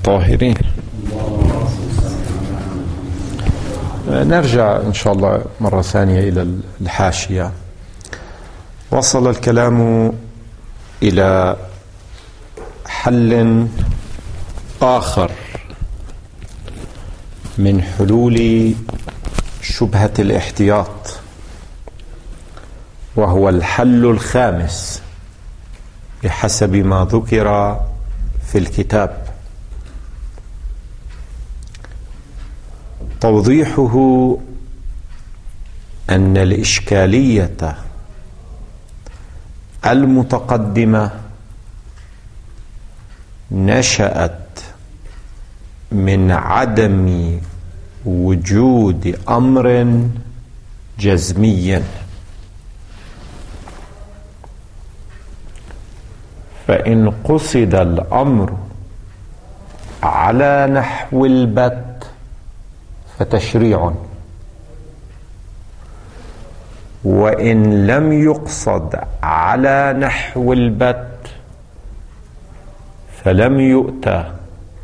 طاهرين. نرجع إن شاء الله مرة ثانية إلى الحاشية. وصل الكلام إلى حل آخر من حلول شبهة الاحتياط، وهو الحل الخامس بحسب ما ذكر في الكتاب. توضيحه أن الإشكالية المتقدمة نشأت من عدم وجود أمر جزمي، فإن قصد الأمر على نحو البت فتشريع، وإن لم يقصد على نحو البت فلم يؤتى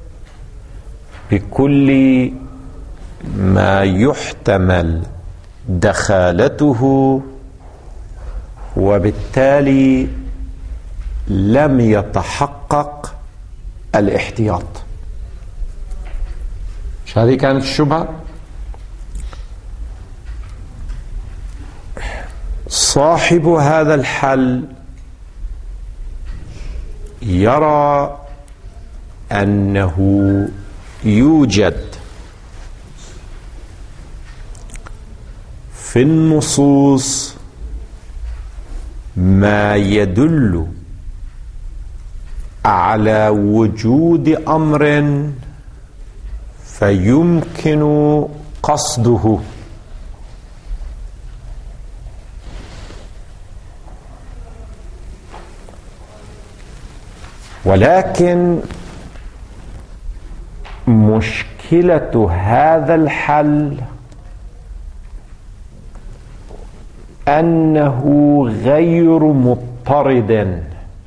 بكل ما يحتمل دخالته، وبالتالي لم يتحقق الاحتياط. مش هذه كانت الشبهة؟ صاحب هذا الحل يرى أنه يوجد في النصوص ما يدل على وجود أمر فيمكن قصده، ولكن مشكلة هذا الحل أنه غير مضطرد،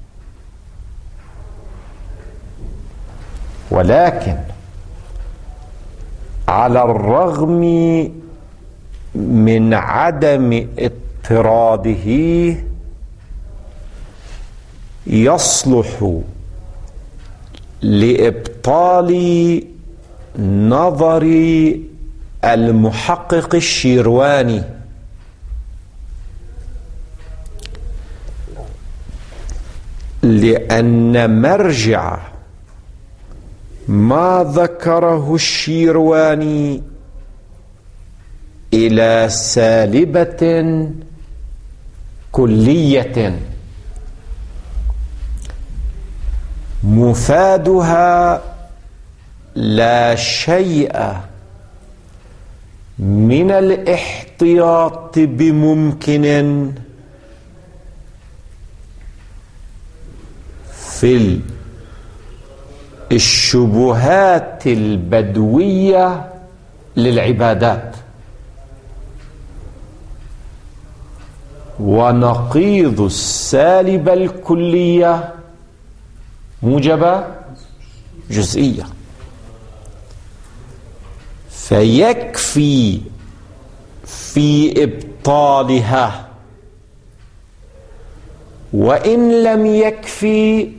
ولكن على الرغم من عدم اضطراده يصلح لإبطال نظر المحقق الشيرواني، لأن مرجع ما ذكره الشيرواني إلى سالبة كلية مفادها لا شيء من الاحتياط بممكن في الشبهات البدوية للعبادات، ونقيض السالبة الكلية موجبة جزئية. فيكفي في إبطالها، وإن لم يكفي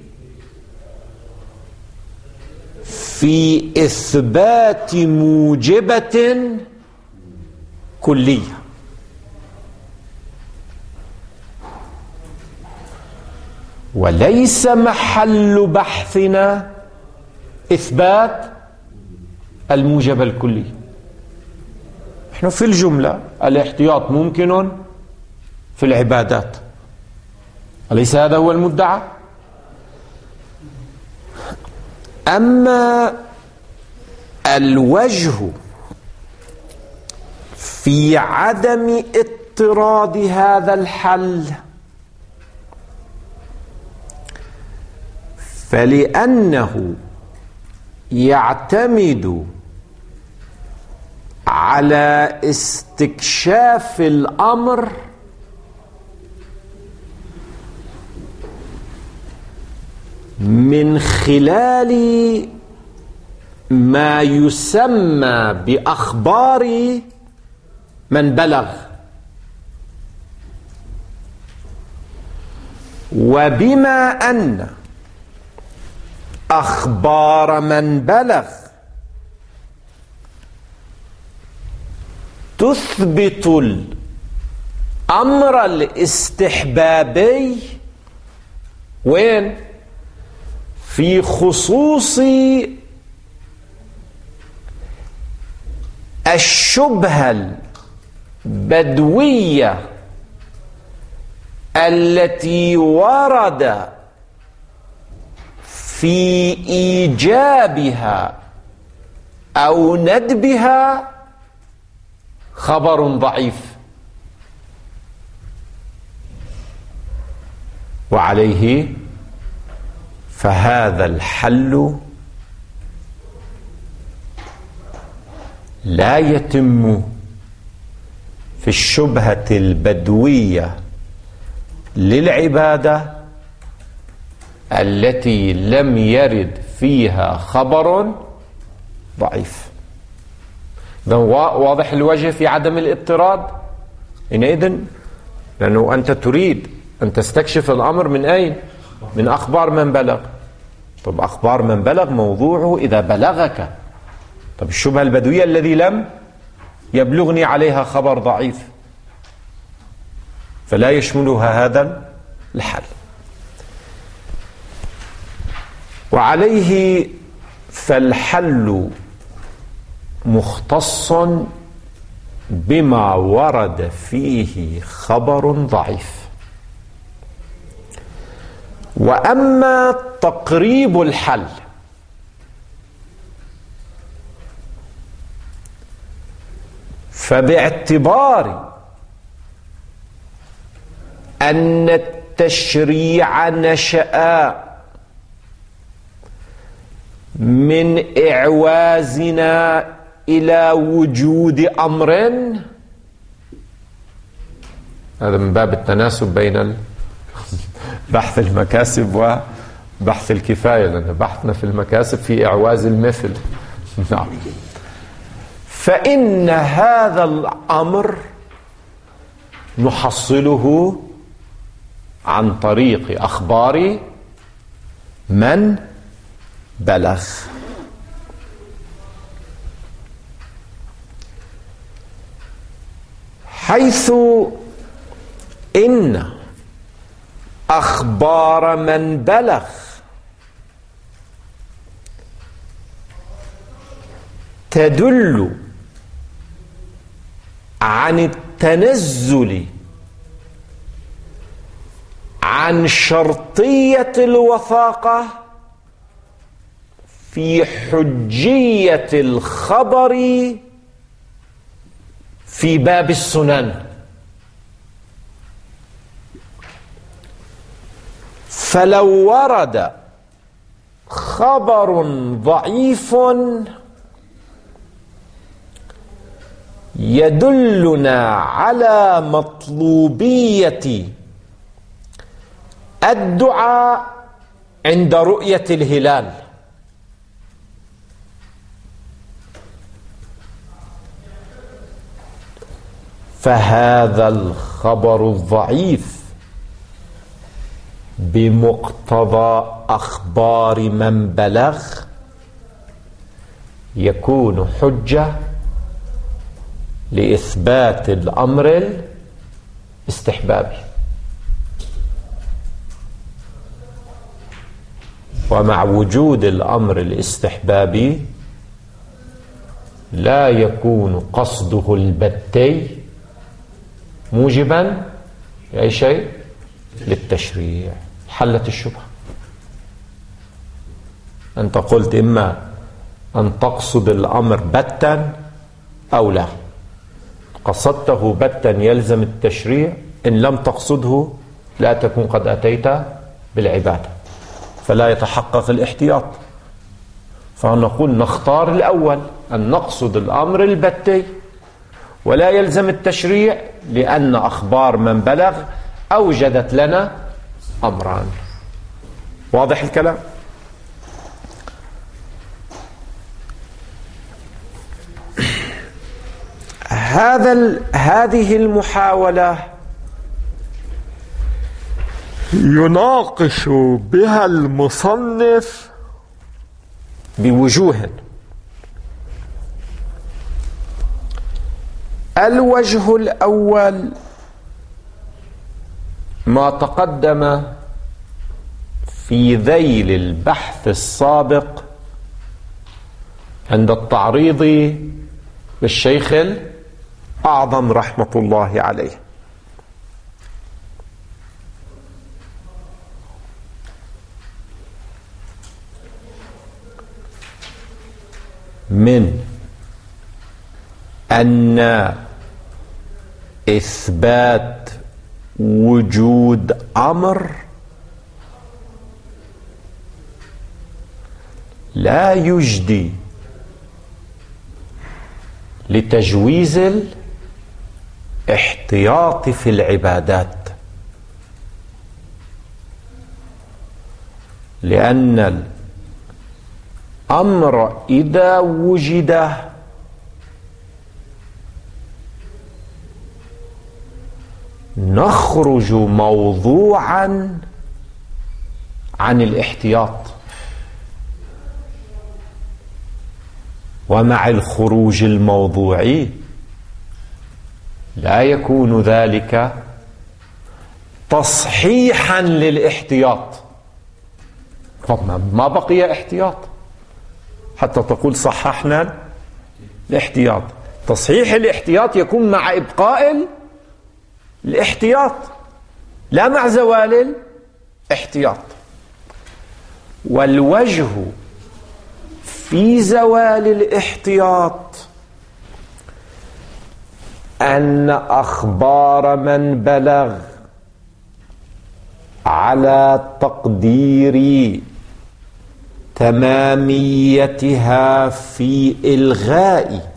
في إثبات موجبة كلية. وليس محل بحثنا إثبات الموجب الكلي. نحن في الجملة الاحتياط ممكن في العبادات، أليس هذا هو المدعى؟ أما الوجه في عدم اضطراد هذا الحل فلأنه يعتمد على استكشاف الأمر من خلال ما يسمى بأخبار من بلغ. وبما أن أخبار من بلغ تثبت الأمر الاستحبابي وين؟ في خصوص الشبهة البدوية التي ورد في إيجابها أو ندبها خبر ضعيف. وعليه فهذا الحل لا يتم في الشبهة البدوية للعبادة التي لم يرد فيها خبر ضعيف. واضح الوجه في عدم الاضطراد حينئذ، لأنه أنت تريد أن تستكشف الأمر من أين؟ من أخبار من بلغ. طب أخبار من بلغ موضوعه إذا بلغك. طب الشبهة البدوية الذي لم يبلغني عليها خبر ضعيف، فلا يشملها هذا الحل. وعليه فالحل مختص بما ورد فيه خبر ضعيف. وأما تقريب الحل فباعتبار أن التشريع نشأ من إعوازنا إلى وجود أمر، هذا من باب التناسب بين بحث المكاسب وبحث الكفاية، لأن بحثنا في المكاسب في إعواز المثل. نعم. فإن هذا الأمر نحصله عن طريق أخبار من بلغ. حيث إن أخبار من بلغ تدل عن التنزل عن شرطية الوثاقة في حجية الخبر في باب السنن. فلو ورد خبر ضعيف يدلنا على مطلوبية الدعاء عند رؤية الهلال، فهذا الخبر الضعيف بمقتضى أخبار من بلغ يكون حجة لإثبات الأمر الاستحبابي. ومع وجود الأمر الاستحبابي لا يكون قصده البتي موجبا لأي شيء للتشريع. حلت الشبهة. أنت قلت إما أن تقصد الأمر بتا أو لا. قصدته بتا يلزم التشريع، إن لم تقصده لا تكون قد أتيت بالعبادة، فلا يتحقق الاحتياط. فنقول نختار الأول، أن نقصد الأمر البتي ولا يلزم التشريع، لأن أخبار من بلغ أوجدت لنا أمران. واضح الكلام؟ هذه المحاولة يناقش بها المصنف بوجوه. الوجه الأول ما تقدم في ذيل البحث السابق عند التعريض بالشيخ الأعظم رحمة الله عليه. من أن إثبات وجود أمر لا يجدي لتجويز الاحتياط في العبادات، لأن الأمر إذا وجد نخرج موضوعا عن الاحتياط، ومع الخروج الموضوعي لا يكون ذلك تصحيحا للاحتياط، ما بقي احتياط حتى تقول صححنا الاحتياط. تصحيح الاحتياط يكون مع إبقاء الاحتياط لا مع زوال الاحتياط. والوجه في زوال الاحتياط أن أخبار من بلغ على تقدير تماميتها في إلغاء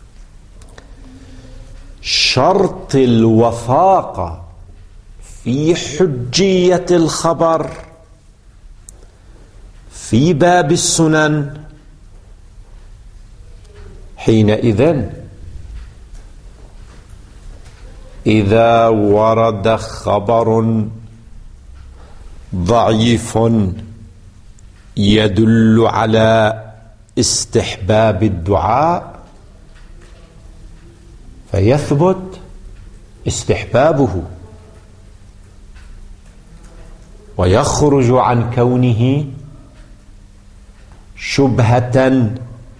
شرط الوثاقة في حجية الخبر في باب السنن، حينئذ إذا ورد خبر ضعيف يدل على استحباب الدعاء فيثبت استحبابه ويخرج عن كونه شبهة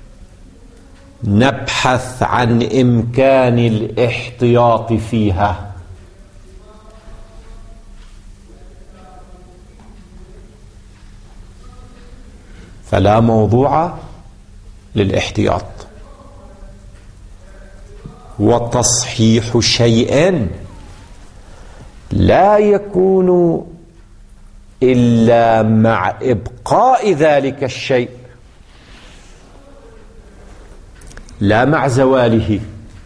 نبحث عن إمكان الاحتياط فيها. فلا موضوع للاحتياط. وتصحيح شيء لا يكون إلا مع إبقاء ذلك الشيء لا مع زواله.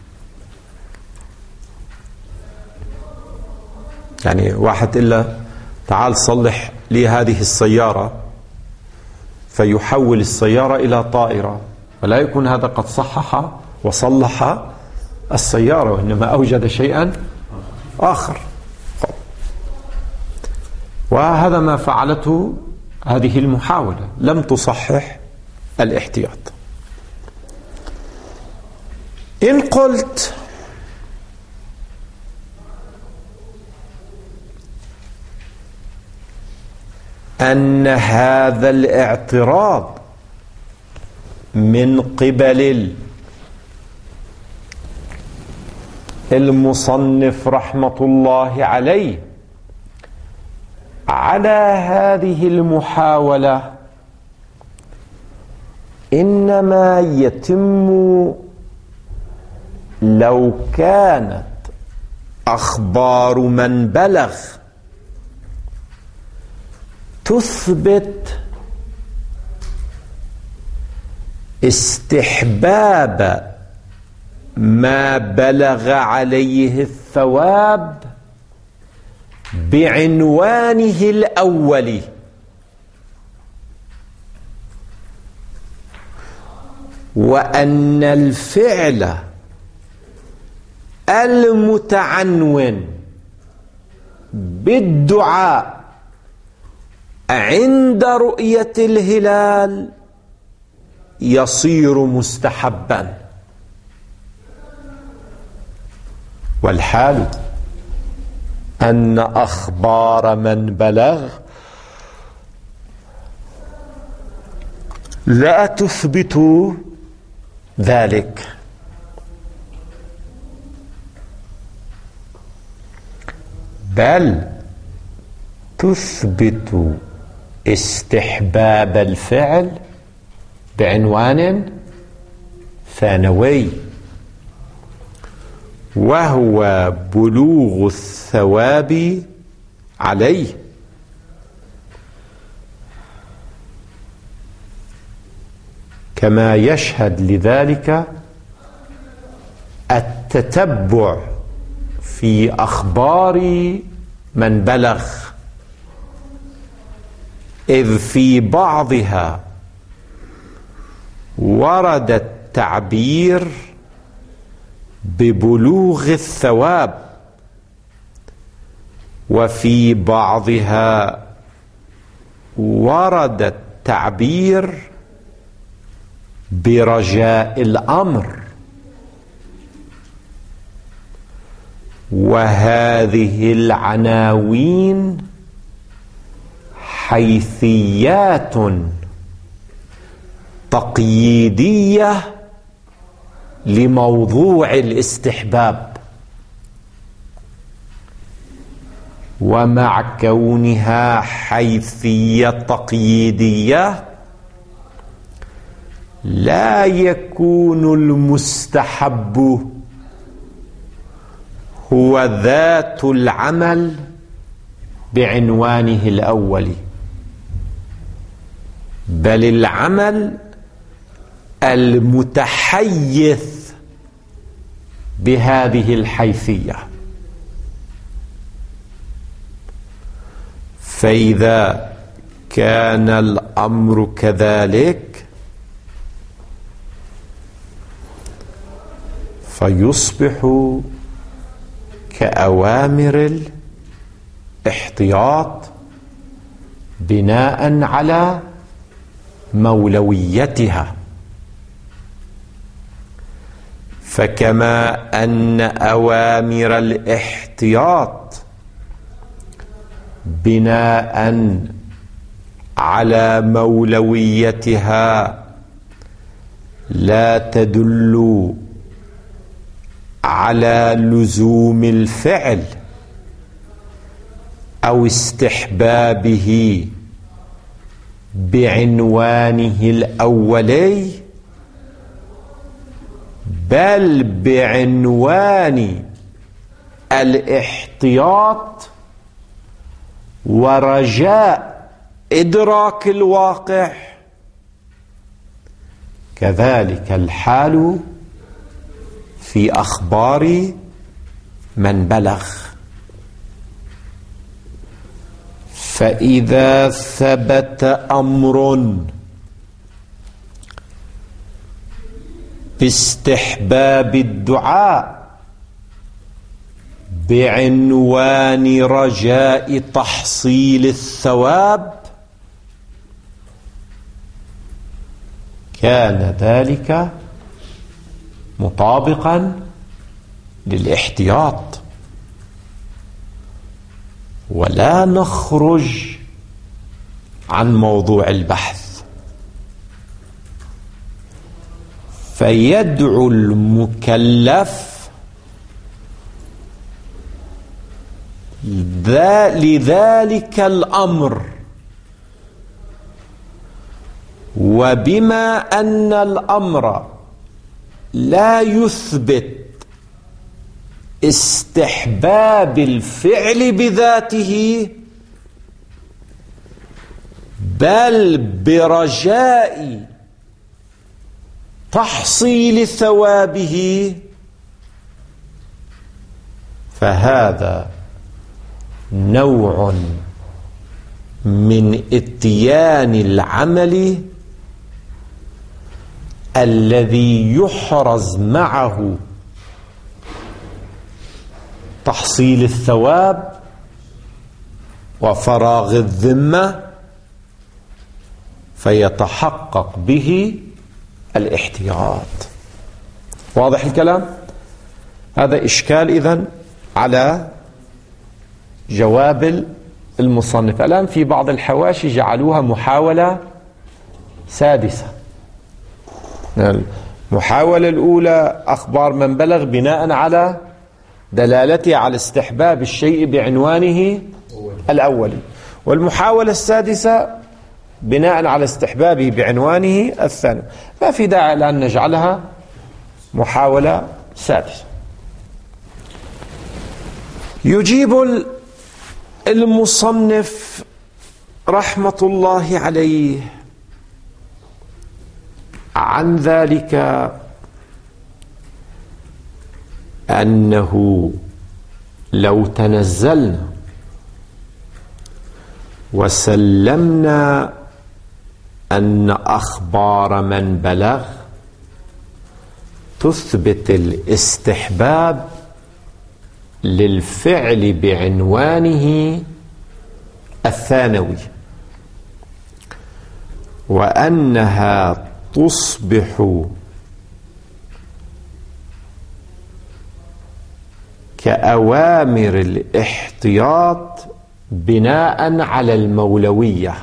يعني واحد إلا تعال صلح لي هذه السيارة فيحول السيارة إلى طائرة، فلا يكون هذا قد صحح وصلح السيارة، وإنما أوجد شيئا آخر. وهذا ما فعلته هذه المحاولة، لم تصحح الاحتياط. إن قلت أن هذا الاعتراض من قبل المصنف رحمة الله عليه على هذه المحاولة إنما يتم لو كانت أخبار من بلغ تثبت استحباب ما بلغ عليه الثواب بعنوانه الأول، وأن الفعل المتعنون بالدعاء عند رؤية الهلال يصير مستحبا، والحال أن أخبار من بلغ لا تثبت ذلك، بل تثبت استحباب الفعل بعنوان ثانوي، وهو بلوغ الثواب عليه. كما يشهد لذلك التتبع في أخبار من بلغ، إذ في بعضها ورد التعبير ببلوغ الثواب، وفي بعضها ورد التعبير برجاء الأمر، وهذه العناوين حيثيات تقييدية لموضوع الاستحباب، ومع كونها حيثية تقييدية لا يكون المستحب هو ذات العمل بعنوانه الأول، بل العمل المتحيز بهذه الحيثية. فإذا كان الأمر كذلك فيصبح كأوامر الاحتياط بناء على مولويتها. فكما أن أوامر الاحتياط بناء على مولويتها لا تدل على لزوم الفعل أو استحبابه بعنوانه الأولي، بل بعنوان الاحتياط ورجاء إدراك الواقع، كذلك الحال في أخبار من بلغ. فإذا ثبت أمر باستحباب الدعاء بعنوان رجاء تحصيل الثواب، كان ذلك مطابقا للاحتياط، ولا نخرج عن موضوع البحث. فيدعو المكلف لذلك الأمر، وبما أن الأمر لا يثبت استحباب الفعل بذاته، بل برجاء تحصيل ثوابه، فهذا نوع من اتيان العمل الذي يحرز معه تحصيل الثواب وفراغ الذمة، فيتحقق به الاحتياط. واضح الكلام؟ هذا إشكال إذن على جواب المصنف. الآن في بعض الحواشي جعلوها محاولة سادسة. المحاولة الأولى أخبار من بلغ بناء على دلالته على استحباب الشيء بعنوانه الأولي، والمحاولة السادسة بناء على استحبابه بعنوانه الثاني. ما في داعي الآن نجعلها محاولة سادسة. يجيب المصنف رحمة الله عليه عن ذلك أنه لو تنزلنا وسلمنا أن أخبار من بلغ تثبت الاستحباب للفعل بعنوانه الثانوي، وأنها تصبح كأوامر الاحتياط بناء على المولوية،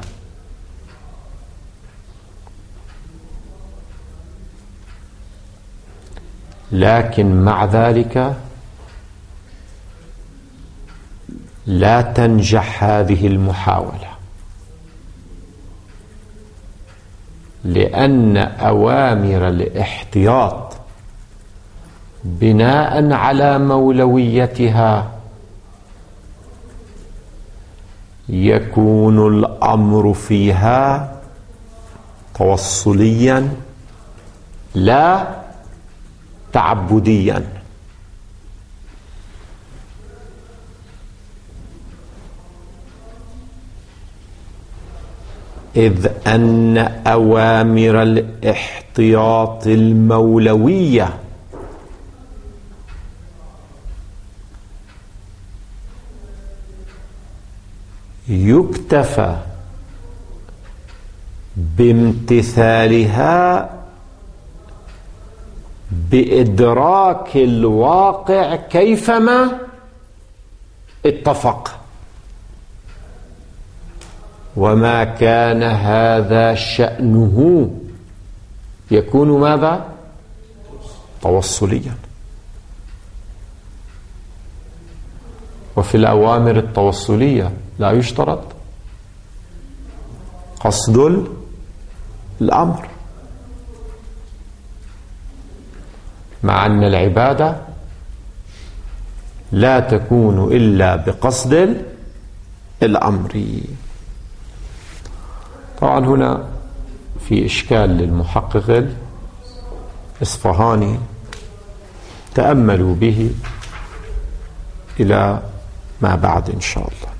لكن مع ذلك لا تنجح هذه المحاولة، لأن أوامر الاحتياط بناء على مولويتها يكون الأمر فيها توصليا لا تعبديا. إذ أن أوامر الاحتياط المولوية يكتفى بامتثالها بإدراك الواقع كيفما اتفق، وما كان هذا شأنه يكون ماذا؟ توصليا. وفي الأوامر التوصلية لا يشترط قصد الأمر، مع أن العبادة لا تكون إلا بقصد الأمر. طبعا هنا في إشكال للمحقق الإصفهاني، تأملوا به إلى ما بعد إن شاء الله.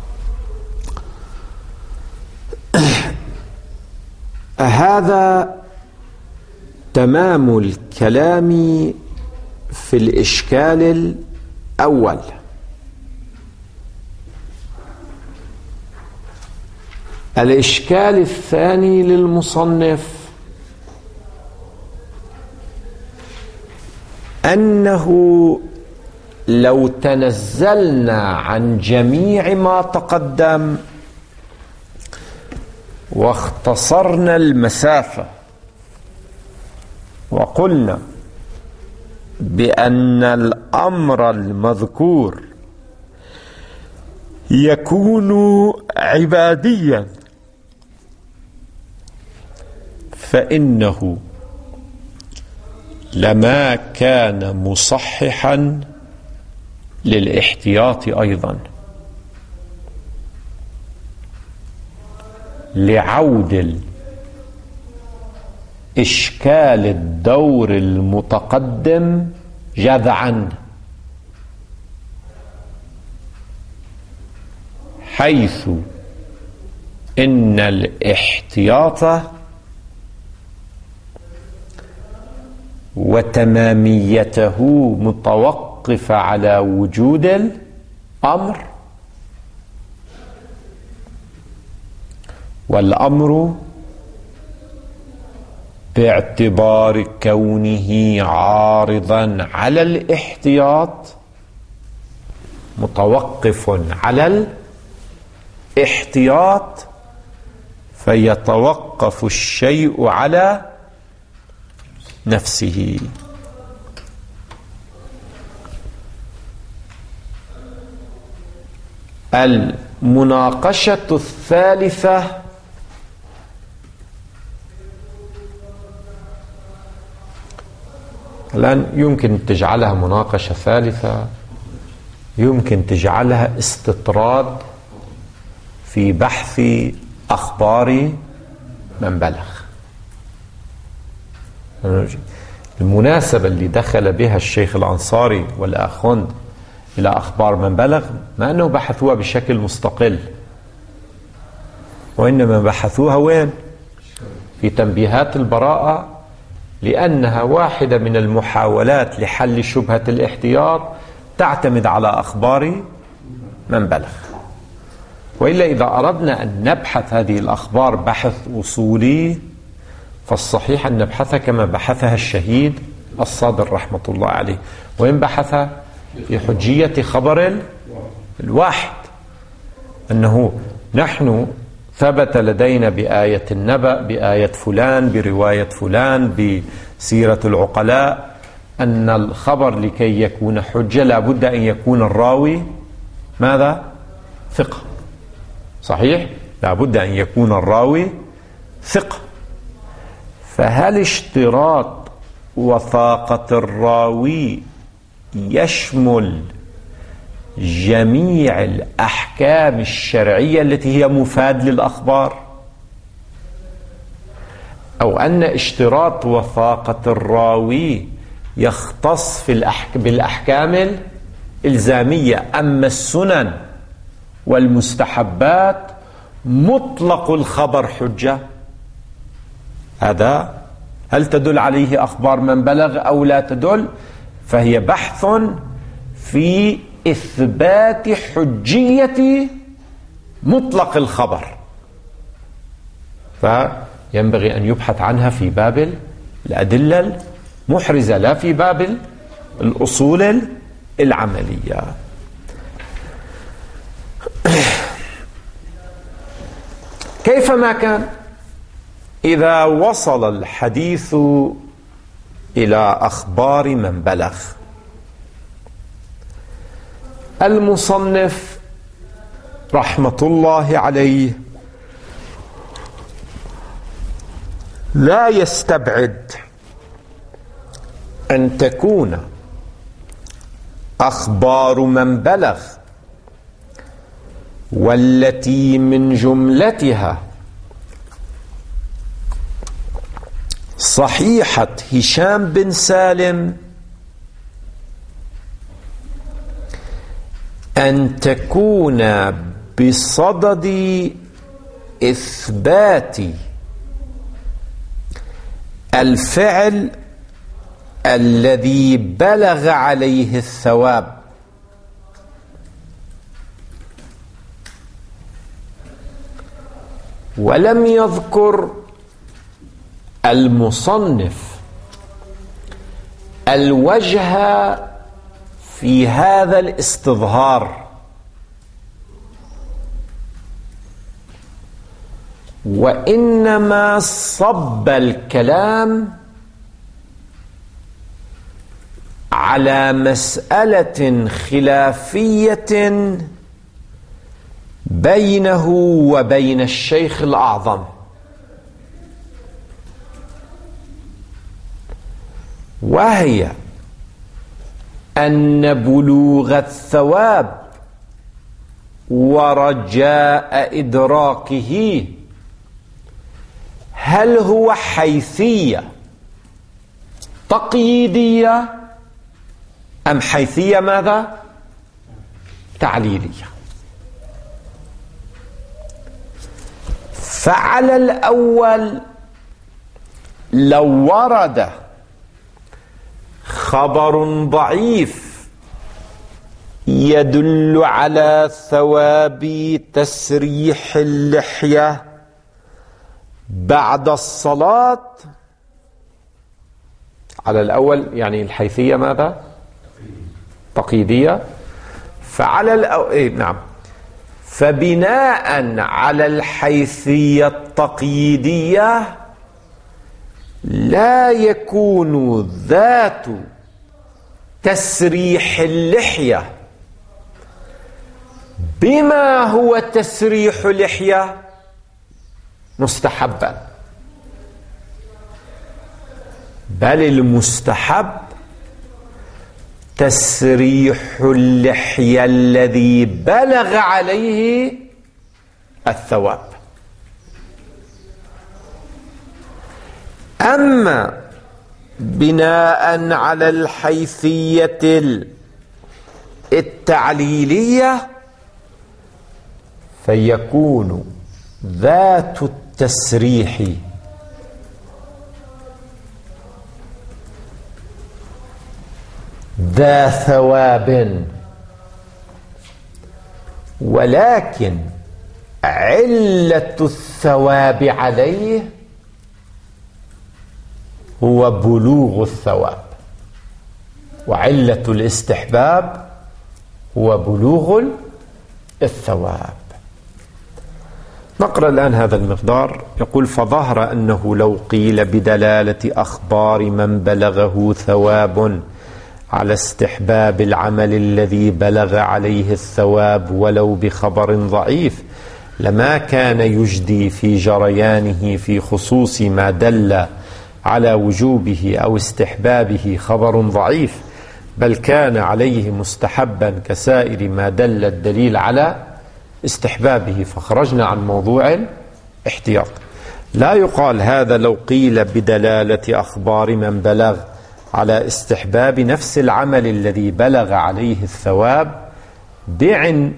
هذا تمام الكلام في الإشكال الأول. الإشكال الثاني للمصنف أنه لو تنزلنا عن جميع ما تقدم واختصرنا المسافة وقلنا بأن الأمر المذكور يكون عباديا، فإنه لما كان مصححا للاحتياط أيضا، لعود إشكال الدور المتقدم جذعا، حيث إن الاحتياط وتماميته متوقف متوقفة على وجود الأمر، والأمر باعتبار كونه عارضا على الاحتياط متوقف على الاحتياط، فيتوقف الشيء على نفسه. المناقشة الثالثة الآن يمكن تجعلها مناقشة ثالثة، يمكن تجعلها استطراد في بحث أخبار من بلغ. المناسبة اللي دخل بها الشيخ الأنصاري والآخوند إلى أخبار من بلغ ما أنه بحثوها بشكل مستقل، وإنما بحثوها وين؟ في تنبيهات البراءة، لأنها واحدة من المحاولات لحل شبهة الاحتياط تعتمد على أخبار من بلغ. وإلا إذا أردنا أن نبحث هذه الأخبار بحث أصولي فالصحيح أن نبحثها كما بحثها الشهيد الصادر رحمة الله عليه، وإن بحث في حجية خبر الواحد، أنه نحن ثبت لدينا بآية النبأ، بآية فلان، برواية فلان، بسيرة العقلاء، أن الخبر لكي يكون حجة لابد أن يكون الراوي ماذا؟ ثقة. صحيح؟ لابد أن يكون الراوي ثقة. فهل اشتراط وثاقة الراوي يشمل جميع الأحكام الشرعية التي هي مفاد للأخبار، أو أن اشتراط وثاقة الراوي يختص بالأحكام الإلزامية، أما السنن والمستحبات مطلق الخبر حجة؟ هذا هل تدل عليه أخبار من بلغ أو لا تدل؟ فهي بحث في إثبات حجية مطلق الخبر، فينبغي أن يبحث عنها في باب الأدلة المحرزة لا في باب الأصول العملية. كيفما كان، إذا وصل الحديث إلى أخبار من بلغ، المصنف رحمة الله عليه لا يستبعد أن تكون أخبار من بلغ والتي من جملتها صحيحة هشام بن سالم أن تكون بصدد إثبات الفعل الذي بلغ عليه الثواب، ولم يذكر المصنف الوجه في هذا الاستظهار، وإنما صب الكلام على مسألة خلافية بينه وبين الشيخ الأعظم، وهي أن بلوغ الثواب ورجاء إدراكه هل هو حيثية تقييدية أم حيثية ماذا؟ تعليلية. فعلى الأول لو ورد خبر ضعيف يدل على ثواب تسريح اللحية بعد الصلاة. على الأول يعني الحيثية ماذا؟ تقييدية. فعلى نعم، فبناء على الحيثية التقييدية لا يكون ذات تسريح اللحية بما هو تسريح لحية مستحبا، بل المستحب تسريح اللحية الذي بلغ عليه الثواب. أما بناء على الحيثية التعليلية فيكون ذات التسريح ذا ثواب، ولكن علة الثواب عليه هو بلوغ الثواب، وعلة الاستحباب هو بلوغ الثواب. نقرأ الآن هذا المقدار. يقول: فظهر أنه لو قيل بدلالة أخبار من بلغه ثواب على استحباب العمل الذي بلغ عليه الثواب ولو بخبر ضعيف لما كان يجدي في جريانه في خصوص ما دل على وجوبه أو استحبابه خبر ضعيف، بل كان عليه مستحبا كسائر ما دل الدليل على استحبابه. فخرجنا عن موضوع الاحتياط. لا يقال هذا لو قيل بدلالة أخبار من بلغ على استحباب نفس العمل الذي بلغ عليه الثواب بعنوانه،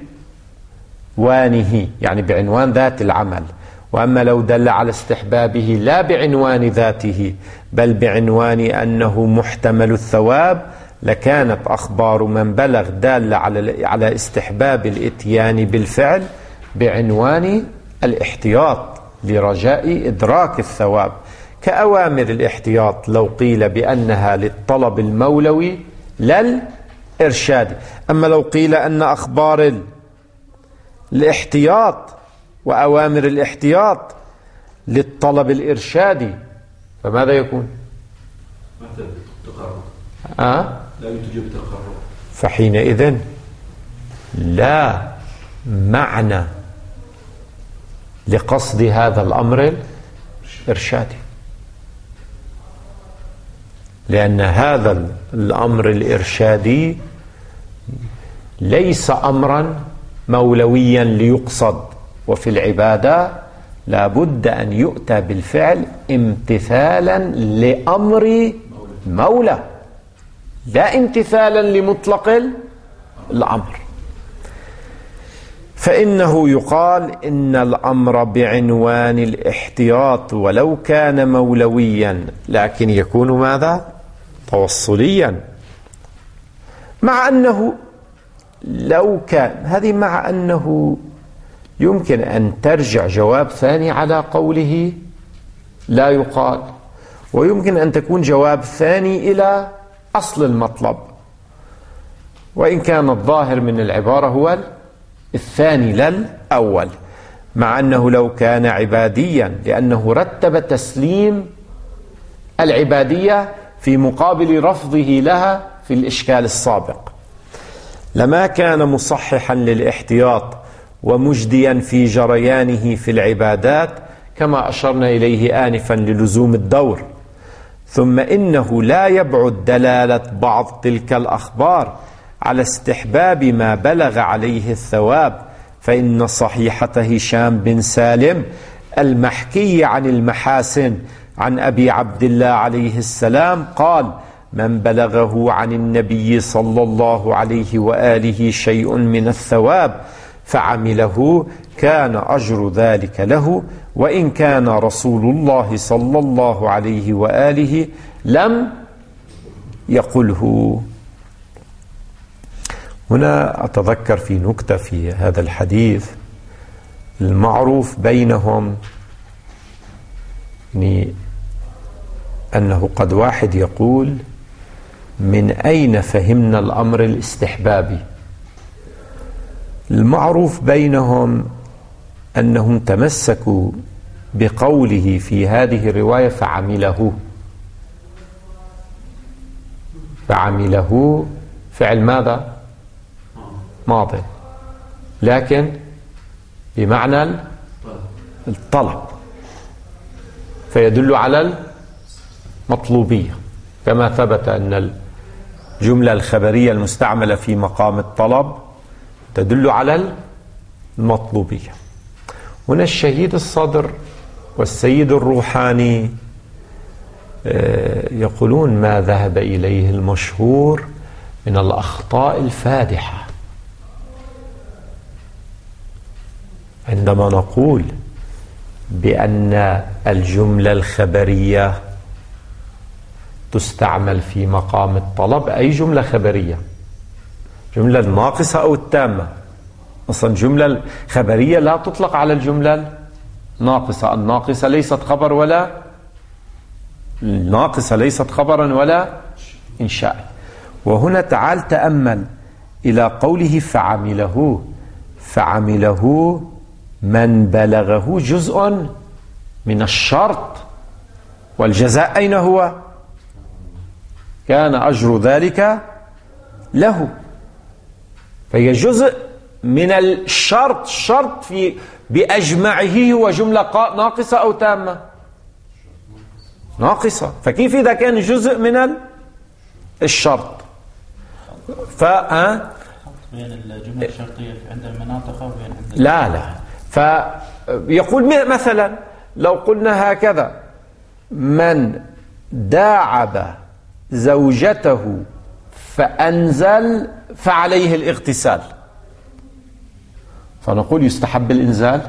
يعني بعنوان ذات العمل. وأما لو دل على استحبابه لا بعنوان ذاته بل بعنوان أنه محتمل الثواب لكانت أخبار من بلغ دالة على استحباب الإتيان بالفعل بعنوان الاحتياط لرجاء إدراك الثواب، كأوامر الاحتياط لو قيل بأنها للطلب المولوي لا الإرشادي. أما لو قيل أن أخبار الاحتياط وأوامر الاحتياط للطلب الإرشادي فماذا يكون؟ لا يتجب تقرر. فحينئذ لا معنى لقصد هذا الأمر الإرشادي، لأن هذا الأمر الإرشادي ليس أمرا مولويا ليقصد، وفي العبادة لا بد أن يؤتى بالفعل امتثالا لأمر مولى لا امتثالا لمطلق الأمر. فإنه يقال إن الأمر بعنوان الاحتياط ولو كان مولويا لكن يكون ماذا؟ توصليا، مع أنه لو كان هذه مع أنه يمكن أن ترجع جواب ثاني على قوله لا يقال، ويمكن أن تكون جواب ثاني إلى أصل المطلب، وإن كان الظاهر من العبارة هو الثاني لا الأول، مع أنه لو كان عباديا لأنه رتب تسليم العبادية في مقابل رفضه لها في الإشكال السابق لما كان مصححا للاحتياط ومجديا في جريانه في العبادات كما أشرنا إليه آنفا للزوم الدور. ثم إنه لا يبعد دلالة بعض تلك الأخبار على استحباب ما بلغ عليه الثواب، فإن صحيحة هشام بن سالم المحكي عن المحاسن عن أبي عبد الله عليه السلام قال: من بلغه عن النبي صلى الله عليه وآله شيء من الثواب فعمله كان أجر ذلك له، وإن كان رسول الله صلى الله عليه وآله لم يقله. هنا أتذكر في نكتة في هذا الحديث، المعروف بينهم يعني أنه قد واحد يقول: من أين فهمنا الأمر الاستحبابي؟ المعروف بينهم أنهم تمسكوا بقوله في هذه الرواية فعمله فعل ماذا؟ ماضي، لكن بمعنى الطلب، فيدل على المطلوبية، كما ثبت أن الجملة الخبرية المستعملة في مقام الطلب تدل على المطلوبية. هنا الشهيد الصدر والسيد الروحاني يقولون ما ذهب إليه المشهور من الأخطاء الفادحة عندما نقول بأن الجملة الخبرية تستعمل في مقام الطلب. أي جملة خبرية؟ جملة الناقصة أو التامة؟ أصلا الجملة الخبرية لا تطلق على الجملة الناقصة. الناقصة ليست خبر ولا الناقصة ليست خبرا ولا إنشاء. وهنا تعال تأمل إلى قوله فعمله من بلغه جزء من الشرط، والجزاء أين هو؟ كان أجر ذلك له. فهي جزء من الشرط. الشرط بأجمعه هو جملة ناقصة أو تامة؟ ناقصة. فكيف إذا كان جزء من الشرط؟ بين الجملة الشرطية عند المناطق وبين لا. فيقول مثلا لو قلنا هكذا: من داعب زوجته فأنزل فعليه الاغتسال، فنقول يستحب الإنزال.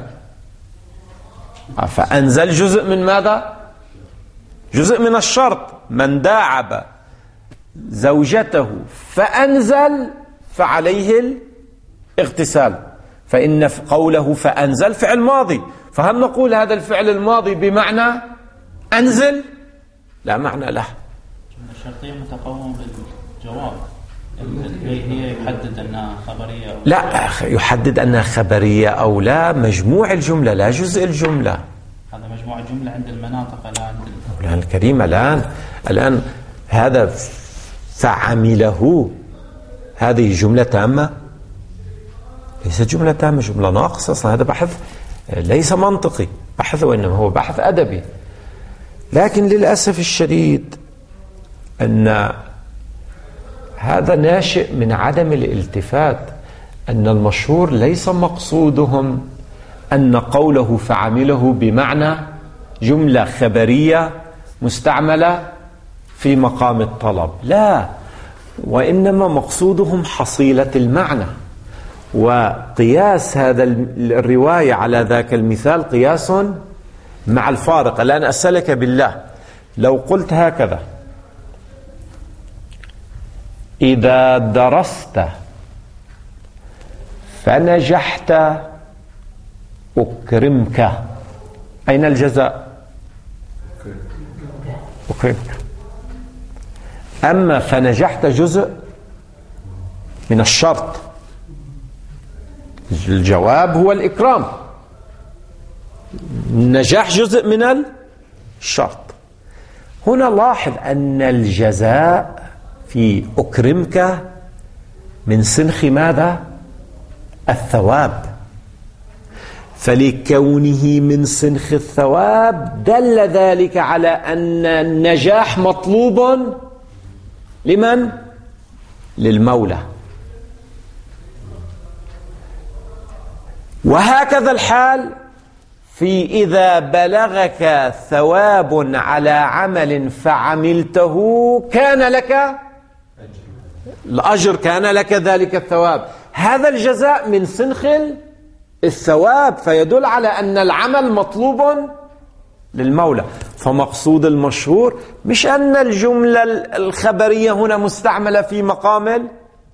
فأنزل جزء من ماذا؟ جزء من الشرط. من داعب زوجته فأنزل فعليه الاغتسال، فإن قوله فأنزل فعل ماضي، فهل نقول هذا الفعل الماضي بمعنى أنزل؟ لا معنى له. الشرطية متقومة بالجواب، هي يحدد أنها خبرية أو لا، يحدد أنها خبرية أو لا مجموع الجملة لا جزء الجملة. هذا مجموع الجملة عند المناطق لا عند الآن الكريم. الآن هذا فعمله هذه جملة تامة؟ ليست جملة تامة، جملة ناقصة. أصلا هذا بحث ليس منطقي بحث، وإنما هو بحث أدبي. لكن للأسف الشديد أن هذا ناشئ من عدم الالتفات، أن المشهور ليس مقصودهم أن قوله فعمله بمعنى جملة خبرية مستعملة في مقام الطلب، لا، وإنما مقصودهم حصيلة المعنى. وقياس هذا الرواية على ذاك المثال قياس مع الفارق. الآن أسألك بالله، لو قلت هكذا: إذا درست فنجحت أكرمك، أين الجزاء؟ أكرمك. أما فنجحت جزء من الشرط، الجواب هو الإكرام، النجاح جزء من الشرط. هنا لاحظ أن الجزاء في أكرمك من سنخ ماذا؟ الثواب. فلكونه من سنخ الثواب دل ذلك على أن النجاح مطلوب لمن؟ للمولى. وهكذا الحال في إذا بلغك ثواب على عمل فعملته كان لك الأجر، كان لك ذلك الثواب. هذا الجزاء من سنخ الثواب، فيدل على أن العمل مطلوب للمولى. فمقصود المشهور مش أن الجملة الخبرية هنا مستعملة في مقام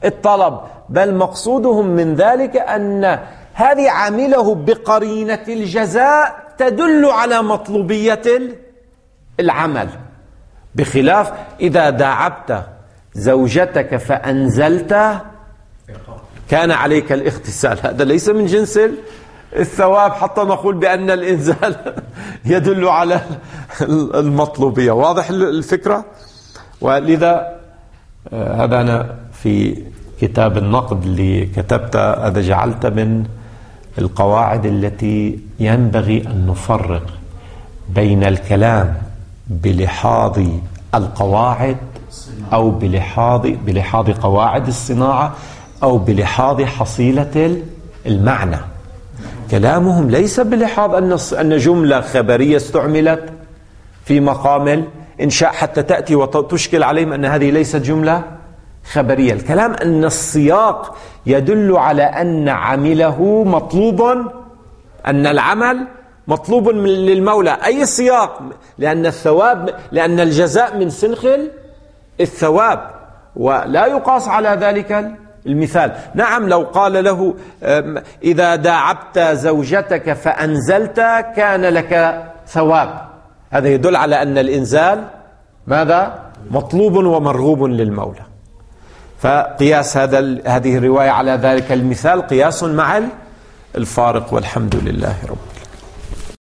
الطلب، بل مقصودهم من ذلك أن هذه عامله بقرينة الجزاء تدل على مطلوبية العمل، بخلاف إذا داعبت زوجتك فأنزلت كان عليك الاغتسال، هذا ليس من جنس الثواب حتى نقول بأن الإنزال يدل على المطلوبية. واضح الفكرة؟ ولذا هذا أنا في كتاب النقد اللي كتبت هذا جعلت من القواعد التي ينبغي أن نفرق بين الكلام بلحاظ القواعد أو بلحاظ قواعد الصناعة أو بلحاظ حصيلة المعنى. كلامهم ليس بلحاظ أن جملة خبرية استعملت في مقام الإنشاء حتى تأتي وتشكل عليهم أن هذه ليست جملة خبرية. الكلام أن السياق يدل على أن عمله مطلوبا، أن العمل مطلوب للمولى. أي سياق؟ لأن الجزاء من سنخ الثواب، ولا يقاس على ذلك المثال. نعم لو قال له إذا داعبت زوجتك فأنزلت كان لك ثواب، هذا يدل على أن الإنزال ماذا؟ مطلوب ومرغوب للمولى. فقياس هذه الرواية على ذلك المثال قياس مع الفارق، والحمد لله رب